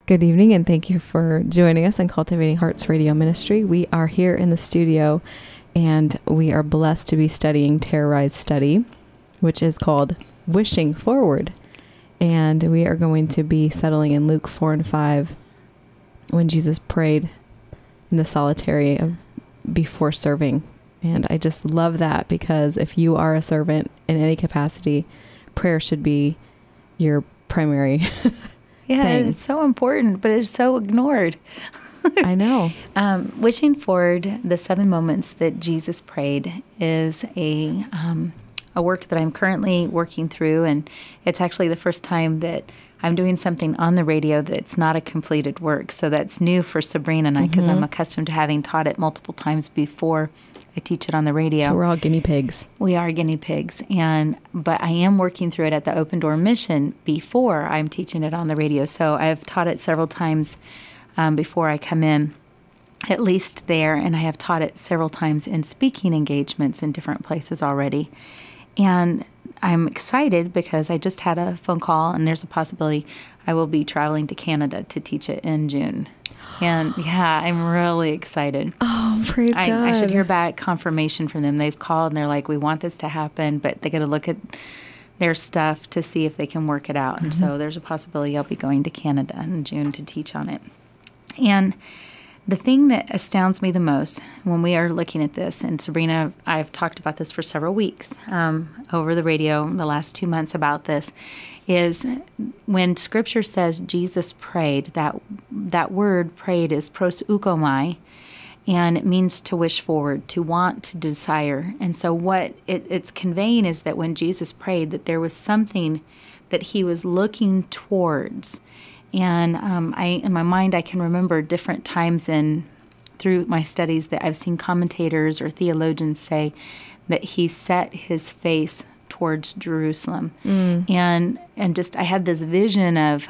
Good evening, and thank you for joining us on Cultivating Hearts Radio Ministry. We are here in the studio, and we are blessed to be studying Terrorized Study, which is called Wishing Forward. And we are going to be settling in Luke 4 and 5, when Jesus prayed in the solitary of before serving. And I just love that, because if you are a servant in any capacity, prayer should be your primary thing. It's so important, but it's so ignored. I know. Wishing Forward, the 7 moments that Jesus prayed, is a work that I'm currently working through, and it's actually the first time that I'm doing something on the radio that's not a completed work. So that's new for Sabrina and I, because I'm accustomed to having taught it multiple times before I teach it on the radio. So we're all guinea pigs. We are guinea pigs. But I am working through it at the Open Door Mission before I'm teaching it on the radio. So I've taught it several times before I come in, at least there. And I have taught it several times in speaking engagements in different places already. And I'm excited because I just had a phone call, and there's a possibility I will be traveling to Canada to teach it in June. And yeah, I'm really excited. Oh, praise God. I should hear back confirmation from them. They've called and they're like, we want this to happen, but they got to look at their stuff to see if they can work it out. And so there's a possibility I'll be going to Canada in June to teach on it. And the thing that astounds me the most when we are looking at this, and Sabrina, I've talked about this for several weeks over the radio the last 2 months about this, is when Scripture says Jesus prayed, that word prayed is proseukomai, and it means to wish forward, to want, to desire. And so what it's conveying is that when Jesus prayed, that there was something that he was looking towards. And in my mind, I can remember different times through my studies that I've seen commentators or theologians say that he set his face towards Jerusalem. And just I had this vision of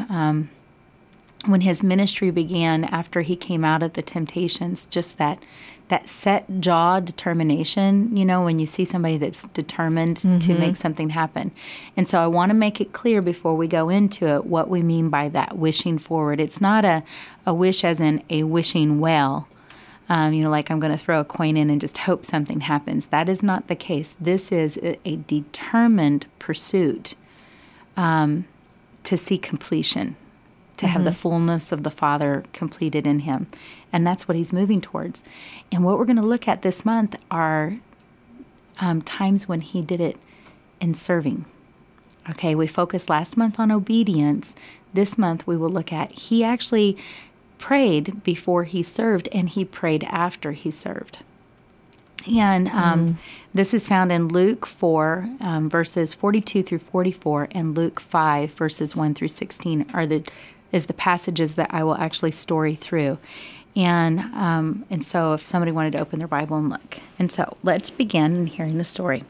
when his ministry began after he came out of the temptations, just that set jaw determination, when you see somebody that's determined to make something happen. And so I want to make it clear before we go into it what we mean by that wishing forward. It's not a wish as in a wishing well, like I'm going to throw a coin in and just hope something happens. That is not the case. This is a determined pursuit to see completion, to have the fullness of the Father completed in him. And that's what he's moving towards. And what we're going to look at this month are times when he did it in serving. Okay, we focused last month on obedience. This month we will look at he actually prayed before he served, and he prayed after he served. And this is found in Luke 4, verses 42 through 44, and Luke 5, verses 1 through 16 is the passages that I will actually story through. And so if somebody wanted to open their Bible and look. And so let's begin in hearing the story.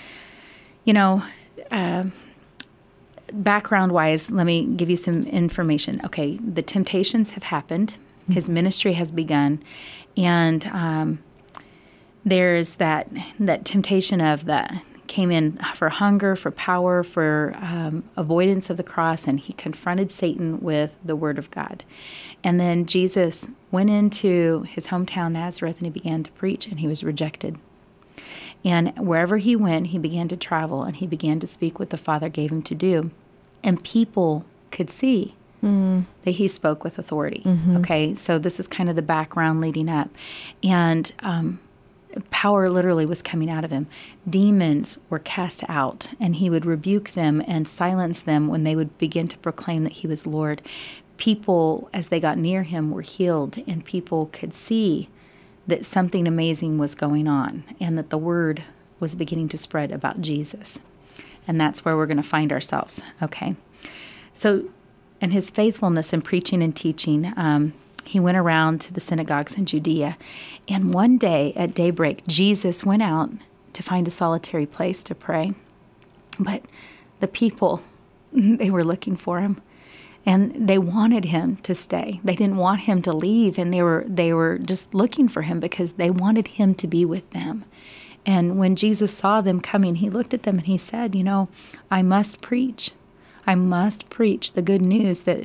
Background-wise, let me give you some information. Okay, the temptations have happened. His ministry has begun. And there's that temptation of that came in for hunger, for power, for avoidance of the cross, and he confronted Satan with the Word of God. And then Jesus went into his hometown, Nazareth, and he began to preach, and he was rejected. And wherever he went, he began to travel, and he began to speak what the Father gave him to do. And people could see that he spoke with authority. Okay, so this is kind of the background leading up. And power literally was coming out of him. Demons were cast out, and he would rebuke them and silence them when they would begin to proclaim that he was Lord. People, as they got near him, were healed, and people could see that something amazing was going on and that the word was beginning to spread about Jesus. And that's where we're going to find ourselves, okay? So, in his faithfulness in preaching and teaching, he went around to the synagogues in Judea. And one day at daybreak, Jesus went out to find a solitary place to pray. But the people, they were looking for him. And they wanted him to stay. They didn't want him to leave. And they were just looking for him because they wanted him to be with them. And when Jesus saw them coming, he looked at them and he said, I must preach. I must preach the good news that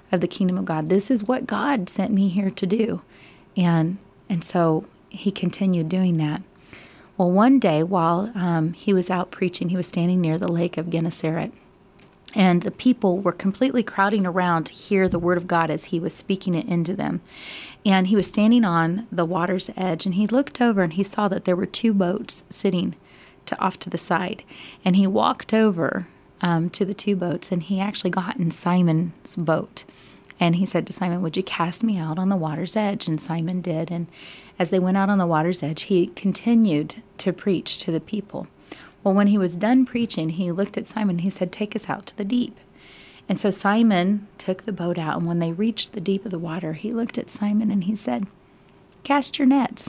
of the kingdom of God. This is what God sent me here to do. And so he continued doing that. Well, one day while he was out preaching, he was standing near the lake of Gennesaret. And the people were completely crowding around to hear the word of God as he was speaking it into them. And he was standing on the water's edge, and he looked over and he saw that there were 2 boats sitting off to the side. And he walked over to the 2 boats, and he actually got in Simon's boat. And he said to Simon, "Would you cast me out on the water's edge?" And Simon did. And as they went out on the water's edge, he continued to preach to the people. Well, when he was done preaching, he looked at Simon and he said, "Take us out to the deep." And so Simon took the boat out, and when they reached the deep of the water, he looked at Simon and he said, "Cast your nets."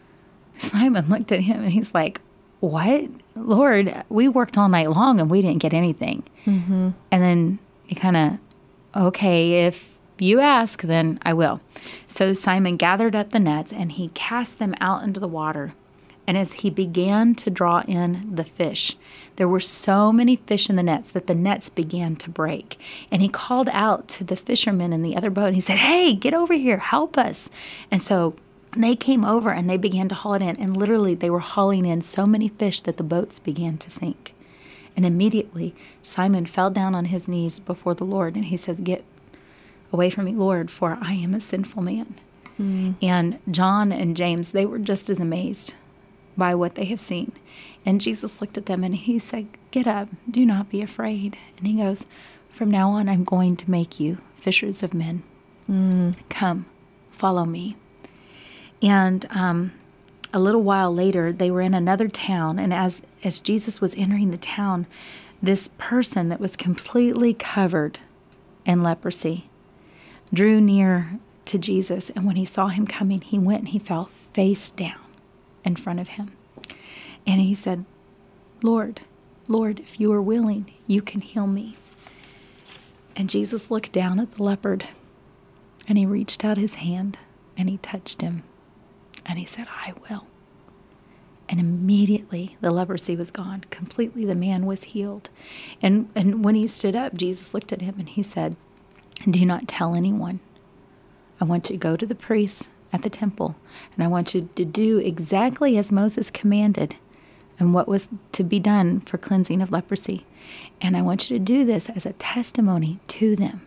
Simon looked at him and he's like, "What? Lord, we worked all night long and we didn't get anything." Mm-hmm. And then he kind of, "Okay, if you ask, then I will." So Simon gathered up the nets and he cast them out into the water. And as he began to draw in the fish, there were so many fish in the nets that the nets began to break. And he called out to the fishermen in the other boat and he said, "Hey, get over here, help us." And so they came over and they began to haul it in. And literally they were hauling in so many fish that the boats began to sink. And immediately Simon fell down on his knees before the Lord and he says, "Get away from me, Lord, for I am a sinful man." And John and James, they were just as amazed by what they have seen. And Jesus looked at them and he said, "Get up, do not be afraid." And he goes, "From now on, I'm going to make you fishers of men. Come, follow me." And a little while later, they were in another town. And as Jesus was entering the town, this person that was completely covered in leprosy drew near to Jesus. And when he saw him coming, he went and he fell face down in front of him. And he said, Lord, if you are willing, you can heal me." And Jesus looked down at the leopard and he reached out his hand and he touched him and he said, "I will." And immediately the leprosy was gone. Completely the man was healed. And when he stood up, Jesus looked at him and he said, "Do not tell anyone. I want you to go to the priests at the temple, and I want you to do exactly as Moses commanded and what was to be done for cleansing of leprosy. And I want you to do this as a testimony to them."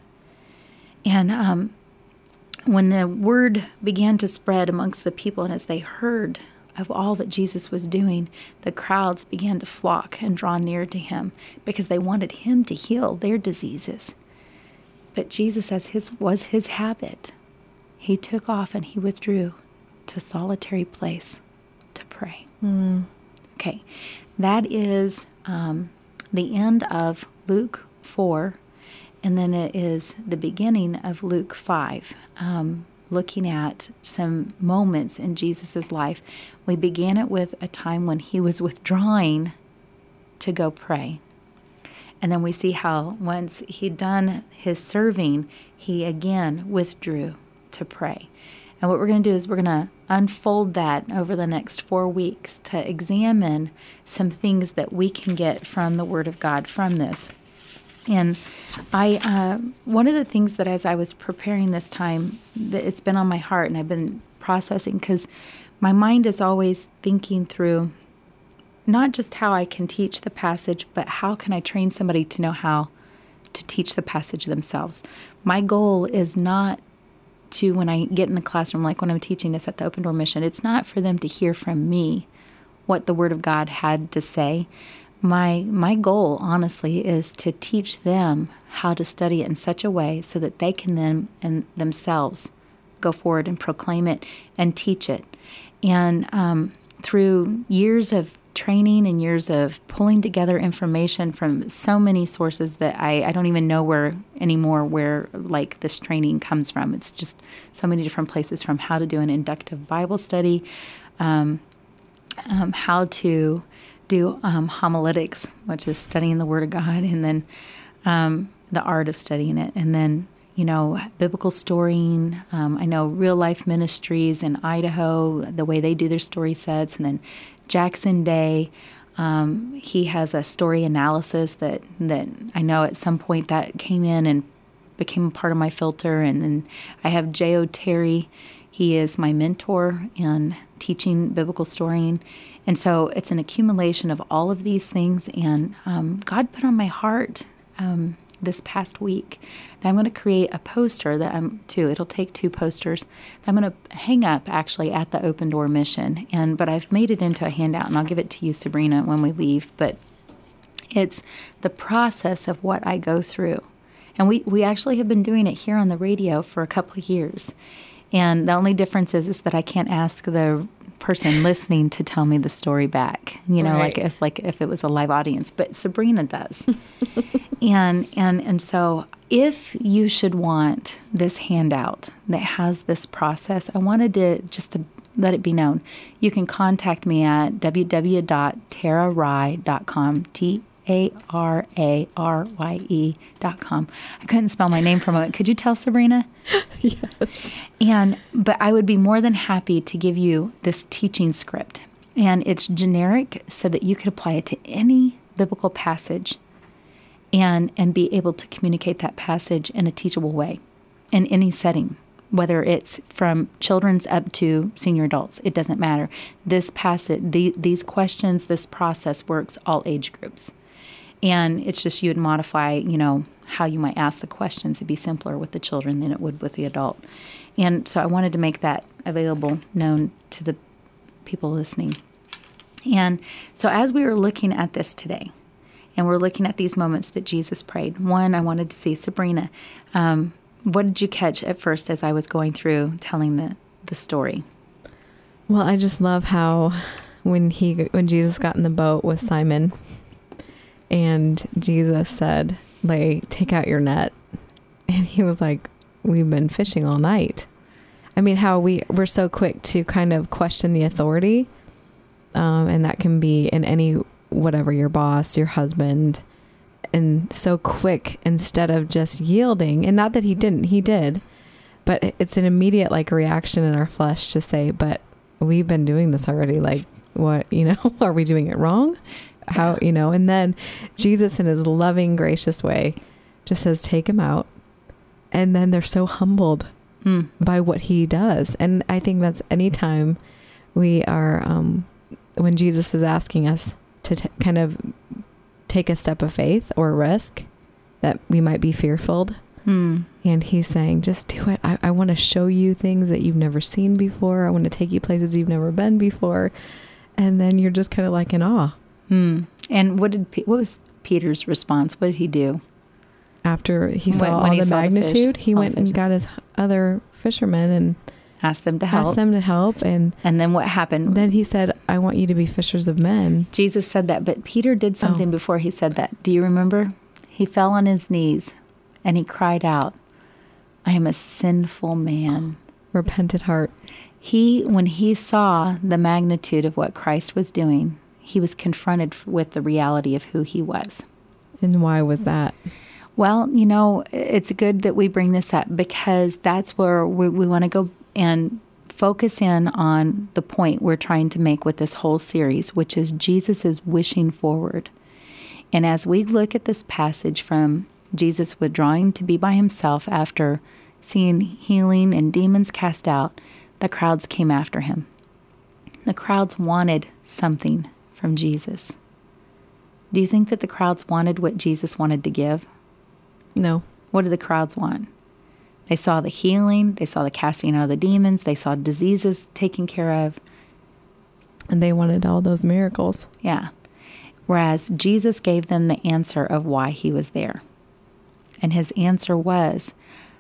And when the word began to spread amongst the people, and as they heard of all that Jesus was doing, the crowds began to flock and draw near to him because they wanted him to heal their diseases. But Jesus, as was his habit, he took off and he withdrew to a solitary place to pray. Okay, that is the end of Luke 4, and then it is the beginning of Luke 5, looking at some moments in Jesus' life. We began it with a time when he was withdrawing to go pray. And then we see how once he'd done his serving, he again withdrew to pray. And what we're going to do is we're going to unfold that over the next 4 weeks to examine some things that we can get from the Word of God from this. And one of the things that as I was preparing this time, that it's been on my heart and I've been processing, because my mind is always thinking through not just how I can teach the passage, but how can I train somebody to know how to teach the passage themselves. My goal is not to, when I get in the classroom, like when I'm teaching this at the Open Door Mission, it's not for them to hear from me what the Word of God had to say. My goal, honestly, is to teach them how to study it in such a way so that they can then and themselves go forward and proclaim it and teach it. And through years of training and years of pulling together information from so many sources that I don't even know where like this training comes from. It's just so many different places, from how to do an inductive Bible study, how to do homiletics, which is studying the Word of God, and then the art of studying it, and then biblical storying. I know Real Life Ministries in Idaho, the way they do their story sets, and then Jackson Day, he has a story analysis that I know at some point that came in and became a part of my filter. And then I have J.O. Terry. He is my mentor in teaching biblical storying. And so it's an accumulation of all of these things. And God put on my heart this past week that I'm going to create a poster it'll take 2 posters that I'm going to hang up actually at the Open Door Mission. But I've made it into a handout, and I'll give it to you, Sabrina, when we leave. But it's the process of what I go through. And we actually have been doing it here on the radio for a couple of years. And the only difference is that I can't ask the person listening to tell me the story back. Right. It's like if it was a live audience, but Sabrina does. and so if you should want this handout that has this process, I wanted to just to let it be known. You can contact me at www.tararye.com, TARARYE.com. I couldn't spell my name for a moment. Could you tell, Sabrina? Yes. But I would be more than happy to give you this teaching script. And it's generic so that you could apply it to any biblical passage and be able to communicate that passage in a teachable way in any setting, whether it's from children's up to senior adults. It doesn't matter. This passage, these questions, this process works all age groups. And it's just you would modify, how you might ask the questions to be simpler with the children than it would with the adult. And so I wanted to make that available, known to the people listening. And so as we were looking at this today, and we're looking at these moments that Jesus prayed, one, I wanted to see, Sabrina, what did you catch at first as I was going through telling the story? Well, I just love how when Jesus got in the boat with Simon and Jesus said, take out your net. And he was like, we've been fishing all night. I mean, how we're so quick to kind of question the authority. And that can be in any, whatever, your boss, your husband, and so quick instead of just yielding. And not that he didn't, he did, but it's an immediate reaction in our flesh to say, but we've been doing this already. What, are we doing it wrong? How, and then Jesus in his loving, gracious way just says, take him out. And then they're so humbled by what he does. And I think that's anytime we are, when Jesus is asking us to kind of take a step of faith or risk that we might be fearful. And he's saying, just do it. I want to show you things that you've never seen before. I want to take you places you've never been before. And then you're just kind of in awe. And what was Peter's response? What did he do? After he saw all the magnitude, he went and got his other fishermen and asked them to help. And then what happened? Then he said, I want you to be fishers of men. Jesus said that, but Peter did something before he said that. Do you remember? He fell on his knees and he cried out, I am a sinful man. Repentant heart. When he saw the magnitude of what Christ was doing, he was confronted with the reality of who he was. And why was that? Well, it's good that we bring this up because that's where we want to go and focus in on the point we're trying to make with this whole series, which is Jesus is wishing forward. And as we look at this passage from Jesus withdrawing to be by himself after seeing healing and demons cast out, the crowds came after him. The crowds wanted something from Jesus. Do you think that the crowds wanted what Jesus wanted to give? No. What did the crowds want? They saw the healing. They saw the casting out of the demons. They saw diseases taken care of. And they wanted all those miracles. Yeah. Whereas Jesus gave them the answer of why he was there. And his answer was...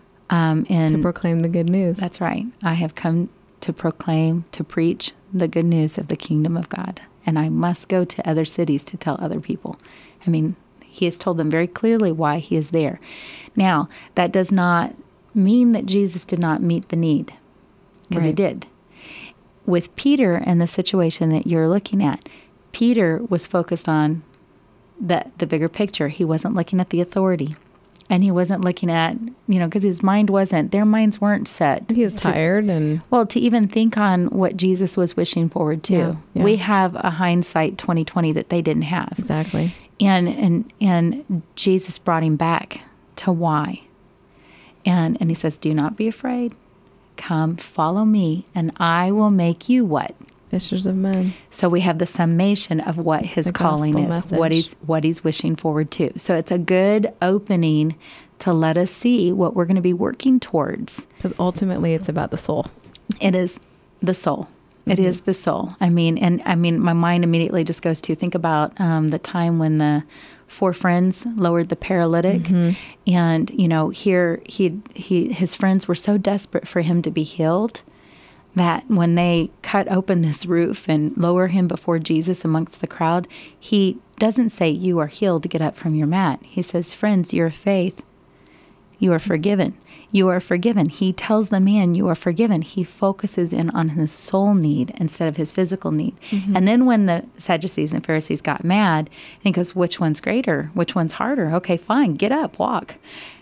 to proclaim the good news. That's right. I have come to proclaim, to preach the good news of the kingdom of God. And I must go to other cities to tell other people. I mean, he has told them very clearly why he is there. Now, that does not mean that Jesus did not meet the need, because he did. With Peter and the situation that you're looking at, Peter was focused on the bigger picture. He wasn't looking at the authority. And he wasn't looking at, because his mind their minds weren't set. He was tired to even think on what Jesus was wishing forward to. Yeah. We have a hindsight 2020 that they didn't have. Exactly. And Jesus brought him back to why. And he says, do not be afraid. Come, follow me, and I will make you what? Fishers of men. So we have the summation of what his The calling gospel is, message. what he's wishing forward to. So it's a good opening to let us see what we're going to be working towards. Because ultimately it's about the soul. It is the soul. It is the soul. I mean, my mind immediately just goes to think about the time when the 4 friends lowered the paralytic, and here his friends were so desperate for him to be healed that when they cut open this roof and lower him before Jesus amongst the crowd, he doesn't say, "You are healed, get up from your mat." He says, "Friends, your faith, you are forgiven. You are forgiven." He tells the man, "You are forgiven." He focuses in on his soul need instead of his physical need. And then when the Sadducees and Pharisees got mad, and he goes, "Which one's greater? Which one's harder? Okay, fine, get up, walk."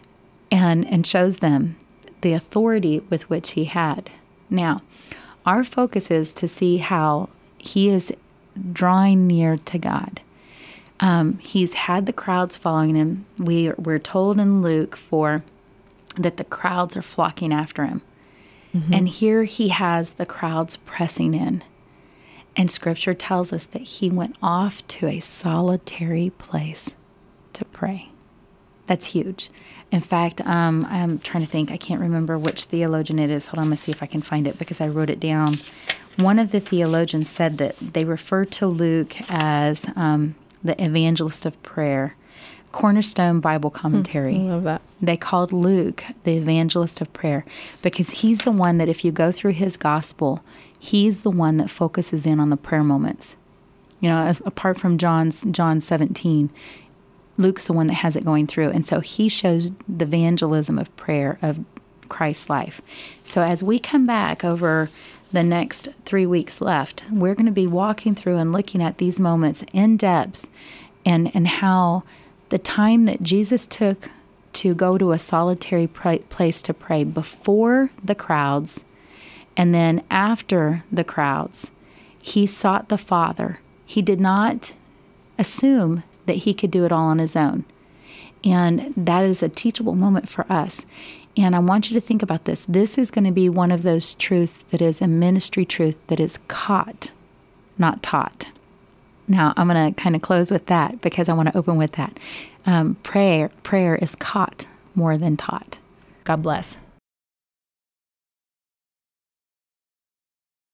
And shows them the authority with which he had. Now, our focus is to see how he is drawing near to God. He's had the crowds following him. We're told in Luke 4 that the crowds are flocking after him. And here he has the crowds pressing in. And Scripture tells us that he went off to a solitary place to pray. That's huge. In fact, I'm trying to think. I can't remember which theologian it is. Hold on, I'm going to see if I can find it because I wrote it down. One of the theologians said that they refer to Luke as the evangelist of prayer. Cornerstone Bible Commentary. I love that. They called Luke the evangelist of prayer because he's the one that if you go through his gospel, he's the one that focuses in on the prayer moments. Apart from John 17, Luke's the one that has it going through. And so he shows the evangelism of prayer of Christ's life. So as we come back over the next 3 weeks left, we're going to be walking through and looking at these moments in depth and how the time that Jesus took to go to a solitary place to pray before the crowds and then after the crowds, he sought the Father. He did not assume that he could do it all on his own. And that is a teachable moment for us. And I want you to think about this. This is going to be one of those truths that is a ministry truth that is caught, not taught. Now, I'm going to kind of close with that because I want to open with that. Prayer is caught more than taught. God bless.